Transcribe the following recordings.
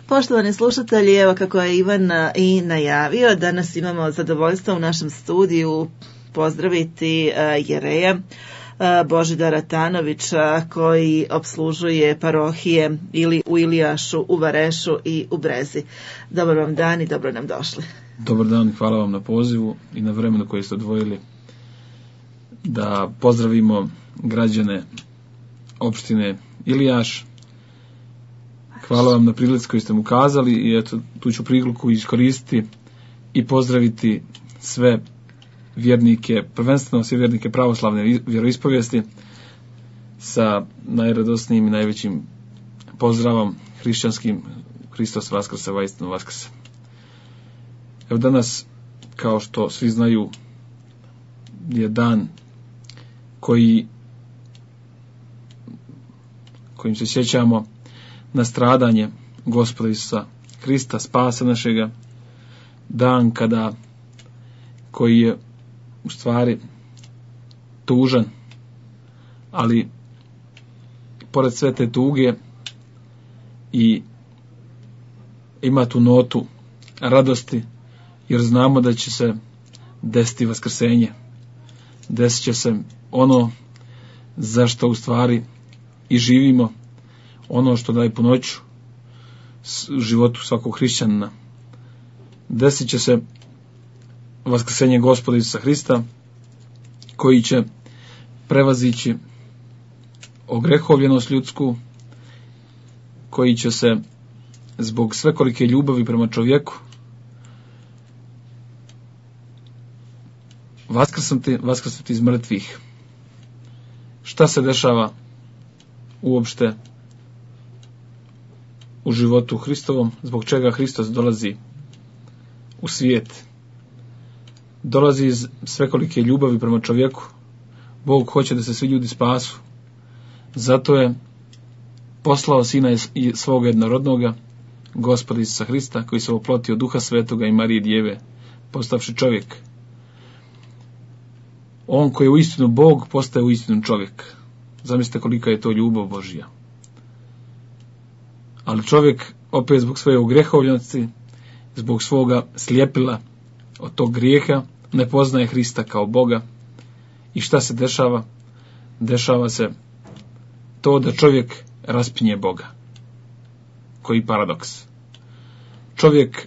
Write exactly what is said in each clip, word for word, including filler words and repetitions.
Poštovani slušatelji, evo kako je Ivan i najavio, danas imamo zadovoljstvo u našem studiju pozdraviti jereja Božidara Tanovića, koji opslužuje parohije ili u Ilijašu, u Varešu i u Brezi. Dobar vam dan i dobro nam došli. Dobar dan i hvala vam na pozivu i na vremenu koje ste odvojili da pozdravimo građane opštine Ilijaš. Hvala vam na prilici koju ste mu kazali i eto, tu ću priliku iskoristiti i pozdraviti sve vjernike, prvenstveno sve vjernike pravoslavne vjeroispovijesti sa najradosnijim i najvećim pozdravom hrišćanskim: Hristos vaskrse, vaistinu vaskrse. Evo danas, kao što svi znaju, je dan koji kojim se sjećamo na stradanje Gospoda Isusa Hrista, spasa našega, dan kada koji je u stvari tužan, ali pored sve te tuge i ima tu notu radosti, jer znamo da će se desiti vaskrsenje, desit će se ono za što u stvari i živimo, ono što daje punoću životu svakog hrišćanina. Desit će se vaskrsenje Gospoda Isusa Hrista, koji će prevazići ogrehovljenost ljudsku, koji će se zbog svekolike ljubavi prema čovjeku vaskrsnuti, vaskrsnuti iz mrtvih. Šta se dešava uopšte u životu Hristovom, zbog čega Hristos dolazi u svijet? Dolazi iz svekolike ljubavi prema čovjeku. Bog hoće da se svi ljudi spasu. Zato je poslao Sina i svoga jednorodnoga, Gospoda Isusa Hrista, koji se oplotio Duha Svetoga i Marije Djeve, postavši čovjek. On koji je uistinu Bog, postaje uistinu čovjek. Zamislite kolika je to ljubav Božja. Ali čovjek, opet zbog svoje ugrehovljenosti, zbog svoga slijepila od tog grijeha, ne poznaje Hrista kao Boga. I šta se dešava? Dešava se to da čovjek raspinje Boga. Koji paradoks. Čovjek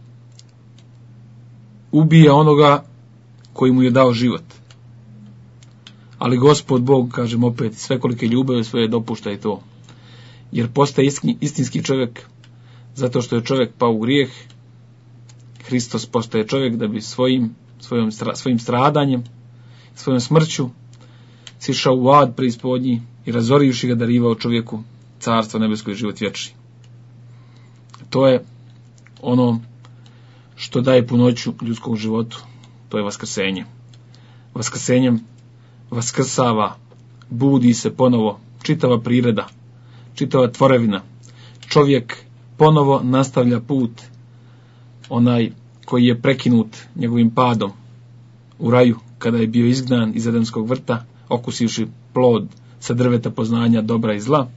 ubija onoga koji mu je dao život. Ali Gospod Bog, kažem opet, svekolike ljubavi svoje dopušta i to. Jer postaje istinski čovjek zato što je čovjek pao u grijeh. Hristos postaje čovjek da bi svojim, svojim, svojim stradanjem, svojom smrću sišao u ad preispodnji i razorivši ga darivao čovjeku carstvo nebesko i život vječni. To je ono što daje punoću ljudskom životu. To je vaskrsenje. Vaskrsenjem vaskrsava, budi se ponovo čitava priroda, čitava tvorevina. Čovjek ponovo nastavlja put, onaj koji je prekinut njegovim padom u raju, kada je bio izgnan iz Edenskog vrta, okusivši plod sa drveta poznanja dobra i zla.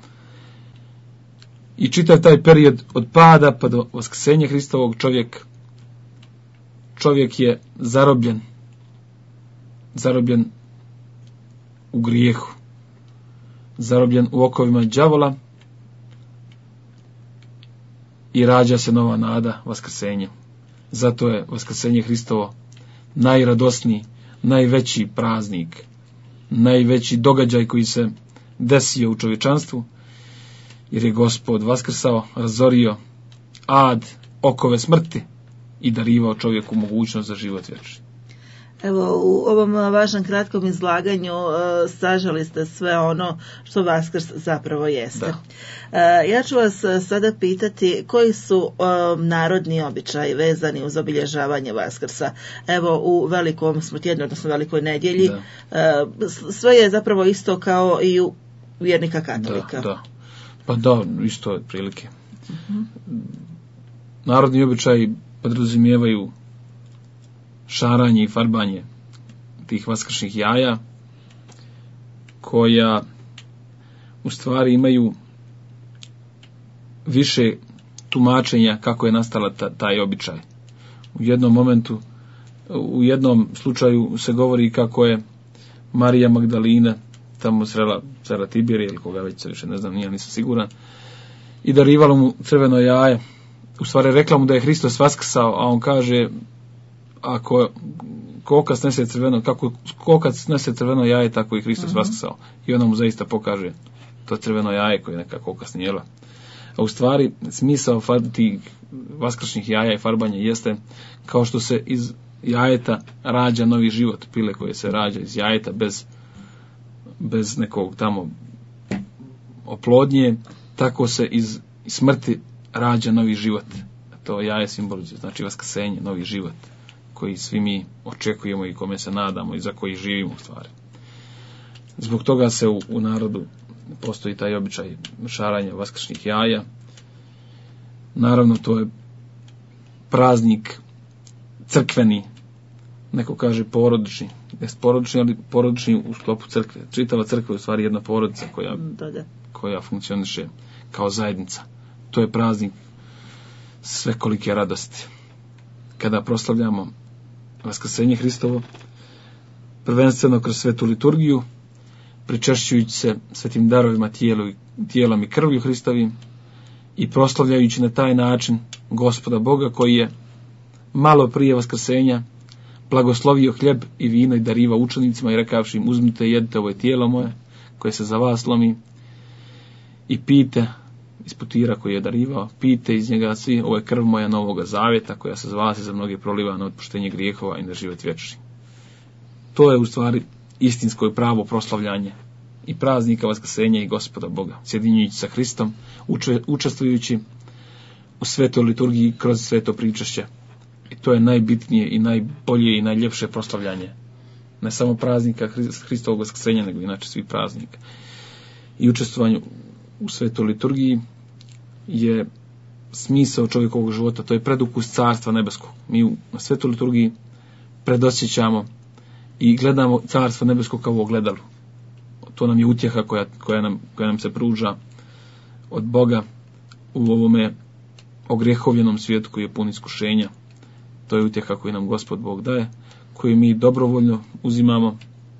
I čitav taj period od pada pa do vaskrsenja Hristovog čovjek, čovjek je zarobljen, zarobljen u grijehu, zarobljen u okovima đavola i rađa se nova nada vaskrsenjem. Zato je vaskrsenje Hristovo najradosniji, najveći praznik, najveći događaj koji se desio u čovječanstvu, jer je Gospod vaskrsao, razorio ad, okove smrti i darivao čovjeku mogućnost za život vječni. Evo, u ovom vašem kratkom izlaganju uh, saželi ste sve ono što Vaskrs zapravo jeste. Uh, ja ću vas sada pitati koji su uh, narodni običaji vezani uz obilježavanje Vaskrsa. Evo, u velikom smo tjednu, odnosno velikoj nedjelji, uh, sve je zapravo isto kao i u vjernika katolika. Da, da. Pa da, isto je prilike. Uh-huh. Narodni običaji podrazumijevaju šaranje i farbanje tih vaskršnjih jaja, koja u stvari imaju više tumačenja kako je nastala ta, taj običaj. U jednom momentu, u jednom slučaju se govori kako je Marija Magdalina tamo srela cara Tiberija ili koga već se više ne znam, nije, nisam siguran, i darivalo mu crveno jaje. U stvari rekla mu da je Hristos vaskrsao, a on kaže, ako koka snese crveno, kako koka snese crveno jaje, tako i Hristos uh-huh. vaskrsao. I ona mu zaista pokaže to crveno jaje koje je neka koka snijela. A u stvari smisao tih vaskršnjih jaja i farbanja jeste kao što se iz jajeta rađa novi život, pile koje se rađa iz jajeta bez, bez nekog tamo oplodnje, tako se iz smrti rađa novi život. To jaje simbolizuje, znači vaskrsenje, novi život koji svi mi očekujemo i kome se nadamo i za koji živimo u stvari. Zbog toga se u, u narodu postoji taj običaj šaranja vaskršnjih jaja. Naravno, to je praznik crkveni, neko kaže porodični, jest porodični, ali porodični u sklopu crkve. Čitava crkva je u stvari jedna porodica koja, da, da. koja funkcioniše kao zajednica. To je praznik svekolike radosti. Kada proslavljamo vaskrsenje Hristovo, prvenstveno kroz svetu liturgiju, pričešćujući se svetim darovima tijelu, tijelom i krvlju Hristovim i proslavljajući na taj način Gospoda Boga koji je malo prije vaskrsenja blagoslovio hljeb i vino i darivao učenicima i rekavši im, uzmite i jedite, ovo je tijelo moje koje se za vas lomi, i pijte iz putira koji je darivao, pijte iz njega svi, ovo je krv moja novoga zavjeta koja se za vas i za mnoge proliva na otpuštenje grijehova i na život vječni. To je u stvari istinsko i pravo proslavljanje i praznika vaskrsenja i Gospoda Boga, sjedinjujući sa Hristom, uče, učestvujući u svetoj liturgiji kroz sveto pričešće. I to je najbitnije i najbolje i najljepše proslavljanje. Ne samo praznika Hristovog vaskrsenja, nego inače svih praznika. I učestvovanje u svetoj liturgiji je smisao čovjekovog života, to je predukus carstva nebeskog. Mi na svetoj liturgiji predosjećamo i gledamo carstvo nebesko kao u ogledalu. To nam je utjeha koja, koja, nam, koja nam se pruža od Boga u ovome ogrijehovljenom svijetu koji je pun iskušenja. To je utjeha koju nam Gospod Bog daje, koju mi dobrovoljno uzimamo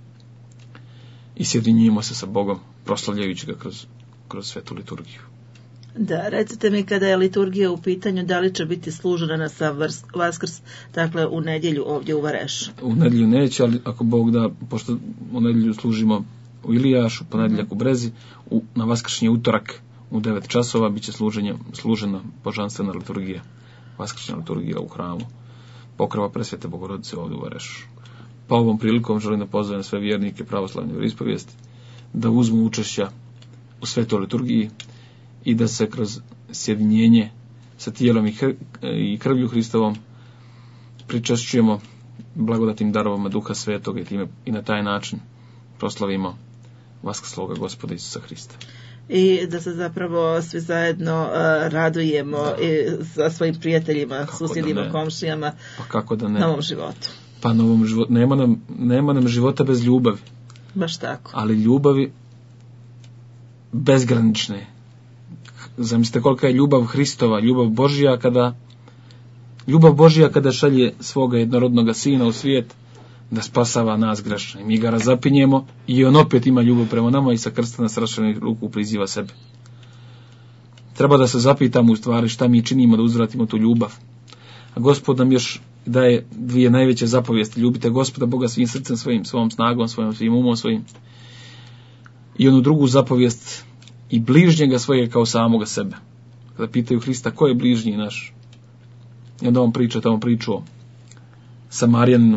i sjedinjujemo se sa Bogom, proslavljajući ga kroz, kroz svetu liturgiju. Da, recite mi, kada je liturgija u pitanju, da li će biti služena na sav Vaskrs, dakle u nedjelju ovdje u Varešu? U nedjelju neće, ali ako Bog da, pošto u nedjelju služimo u Ilijašu, ponedjeljak u Brezi, u, na vaskršnji utorak u devet časova bit će služenje, služena božanstvena liturgija, vaskršnja liturgija u hramu Pokrova Presvete Bogorodice ovdje u Varešu. Pa ovom prilikom želim da pozovem sve vjernike pravoslavne vjeroispovijesti da uzmu učešća u svetoj liturgiji i da se kroz sjedinjenje sa tijelom i, hr- i krvlju Hristovom pričešćujemo blagodatim darovama Duha Svetoga i, time, i na taj način proslavimo vaskrsloga Gospoda Isusa Hrista. I da se zapravo svi zajedno uh, radujemo i sa svojim prijateljima, kako susjedima, komšijama, pa kako da ne? Novom životu. Pa novom životu. Nema nam, nema nam života bez ljubavi. Baš tako. Ali ljubavi bezgranične. Zamislite kolika je ljubav Hristova, ljubav Božja kada ljubav Božja kada šalje svoga jednorodnoga sina u svijet da spasava nas grešne. Mi ga razapinjemo i on opet ima ljubav prema nama i sa krsta nas raširenih ruku priziva sebe. Treba da se zapitamo u stvari šta mi činimo da uzvratimo tu ljubav. A Gospod nam još daje dvije najveće zapovijesti. Ljubite Gospoda Boga svim srcem svojim, svom snagom svojim, svim umom svojim. I onu drugu zapovijest, i bližnjega svojega kao samoga sebe. Kada pitaju Hrista ko je bližnji naš, i onda on priča tamo priču o Samarijaninu,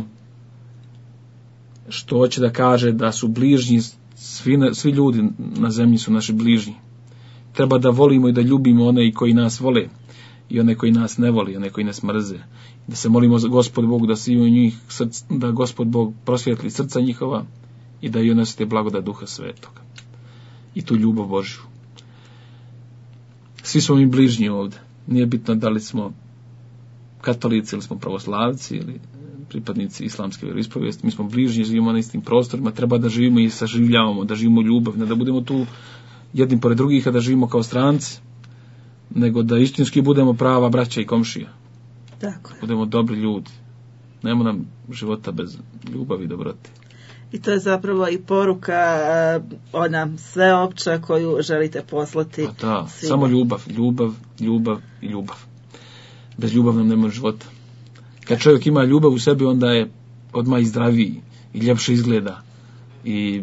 što hoće da kaže da su bližnji, svi, svi ljudi na zemlji su naši bližnji. Treba da volimo i da ljubimo one koji nas vole i one koji nas ne voli, one koji nas mrze. Da se molimo za Gospod Bogu da svi u njih src, da Gospod Bog prosvjetli srca njihova i da i one osjete blagodat Duha Svetoga i tu ljubav Božju. Svi smo mi bližnji ovdje. Nije bitno da li smo katolici ili smo pravoslavci ili pripadnici islamske vjeroispovijesti. Mi smo bližnji, živimo na istim prostorima. Treba da živimo i saživljavamo, da živimo ljubav, ne da budemo tu jedni pored drugih, a da živimo kao stranci. nego da istinski budemo prava braća i komšija. Tako je. Budemo dobri ljudi. Nema nam života bez ljubavi i dobrote. I to je zapravo i poruka ona sveopća koju želite poslati. Pa da, svima. Samo ljubav, ljubav, ljubav i ljubav. Bez ljubav nam nema života. Kad čovjek ima ljubav u sebi, onda je odmah i zdraviji i ljepše izgleda i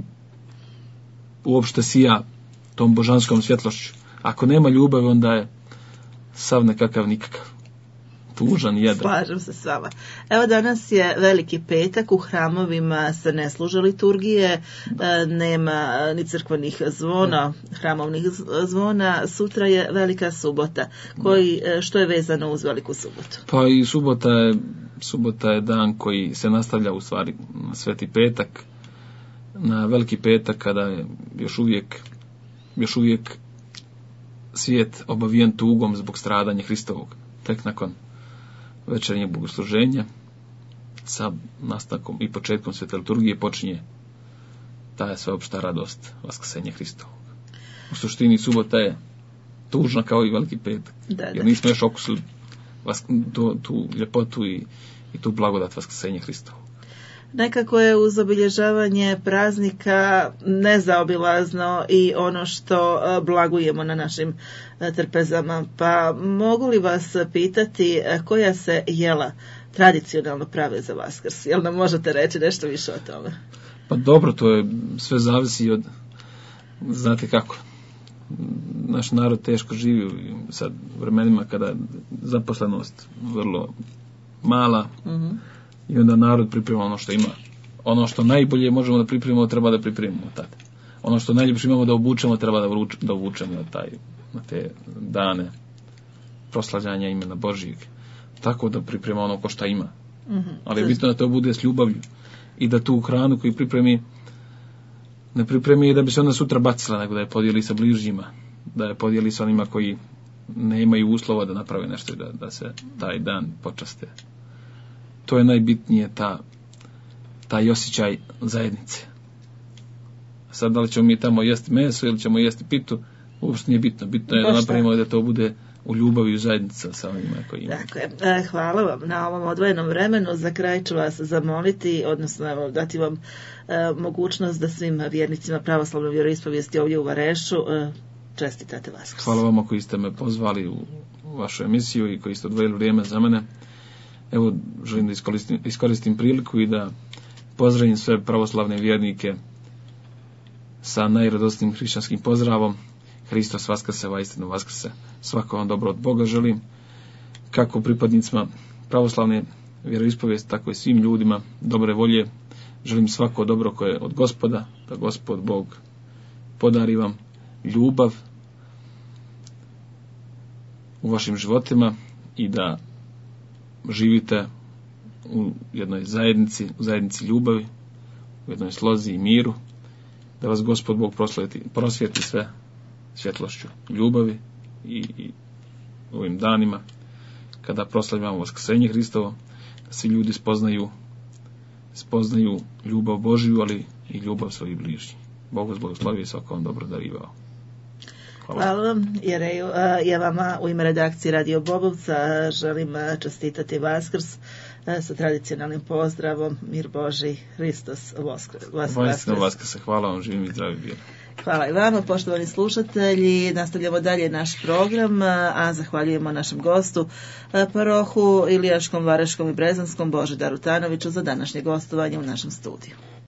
uopšte sija tom božanskom svjetlošću. Ako nema ljubavi, onda je sav nekakav nikakav. Tužan jedan. Slažem se s vama. Evo danas je Veliki petak, u hramovima se ne služe liturgije, da. Nema ni crkvenih zvona, hramovnih zvona. Sutra je Velika subota. Koji, što je vezano uz Veliku subotu? Pa i subota je, subota je dan koji se nastavlja u stvari na Sveti petak, na Veliki petak kada je još uvijek, još uvijek svijet obavijen tugom zbog stradanja Hristovog. Tek nakon večernjeg bogosluženja sa nastavkom i početkom svete liturgije počinje ta sveopšta radost vaskrsenja Hristovog. U suštini subota je tužna kao i Veliki petak, da, da. Jer nismo još okusili tu, tu ljepotu i, i tu blagodat vaskrsenja Hristovog. Nekako je uz obilježavanje praznika nezaobilazno i ono što blagujemo na našim trpezama. Pa mogu li vas pitati koja se jela tradicionalno prave za Vaskrs? Jel nam možete reći nešto više o tome? Pa dobro, to je sve zavisi od, znate kako, naš narod teško živi sad vremenima kada je zaposlenost vrlo mala. Mm-hmm. I onda narod priprema ono što ima. Ono što najbolje možemo da pripremimo, treba da pripremimo tada. Ono što najljepše imamo da obučemo, treba da, vruč, da obučemo na, taj, na te dane proslavljanja imena Božijeg. Tako da priprema ono ko šta ima. Mm-hmm. Ali je bitno da to bude s ljubavlju. I da tu hranu koju pripremi, ne pripremi i da bi se onda sutra bacila, nego da je podijeli sa bližnjima. Da je podijeli sa onima koji ne imaju uslova da naprave nešto i da, da se taj dan počaste. To je najbitnije, ta, taj osjećaj zajednice. Sad da li ćemo mi tamo jesti meso ili ćemo jesti pitu, uopšte nije bitno. Bitno je da napravimo da to bude u ljubavi i u zajednica sa onima koji imaju. Dakle, hvala vam na ovom odvojenom vremenu. Za kraj ću vas zamoliti, odnosno evo, dati vam e, mogućnost da svim vjernicima pravoslavne vjeroispovijesti ovdje u Varešu e, čestitate Vaskrs. Hvala vama koji ste me pozvali u, u vašu emisiju i koji ste odvojili vrijeme za mene. Evo, želim da iskoristim, iskoristim priliku i da pozdravim sve pravoslavne vjernike sa najradosnijim hrišćanskim pozdravom. Hristos vaskrse, vaistinu vaskrse. Svako vam dobro od Boga želim, kako pripadnicima pravoslavne vjeroispovijesti, tako i svim ljudima dobre volje. Želim svako dobro koje je od Gospoda, da Gospod Bog podari vam ljubav u vašim životima i da živite u jednoj zajednici, u zajednici ljubavi, u jednoj slozi i miru, da vas Gospod Bog prosvjeti, prosvjeti sve svjetlošću ljubavi i, i ovim danima kada proslavljamo vaskrsenje Hristovo, da svi ljudi spoznaju spoznaju ljubav Božiju, ali i ljubav svojih bližnjih. Bog vas blagoslovi i svako vam dobro darivao. Hvala. Hvala vam, Jereju. Ja vama u ime redakcije Radio Bobovca želim čestitati Vaskrs sa tradicionalnim pozdravom. Mir Boži, Hristos Voskrs. Vaistinu Vaskrse. Hvala vam, živim i zdravi bili. Hvala i vama, poštovani slušatelji. Nastavljamo dalje naš program, a zahvaljujemo našem gostu, parohu Ilijaškom, Vareškom i Brezanskom Božidaru Tanoviću za današnje gostovanje u našem studiju.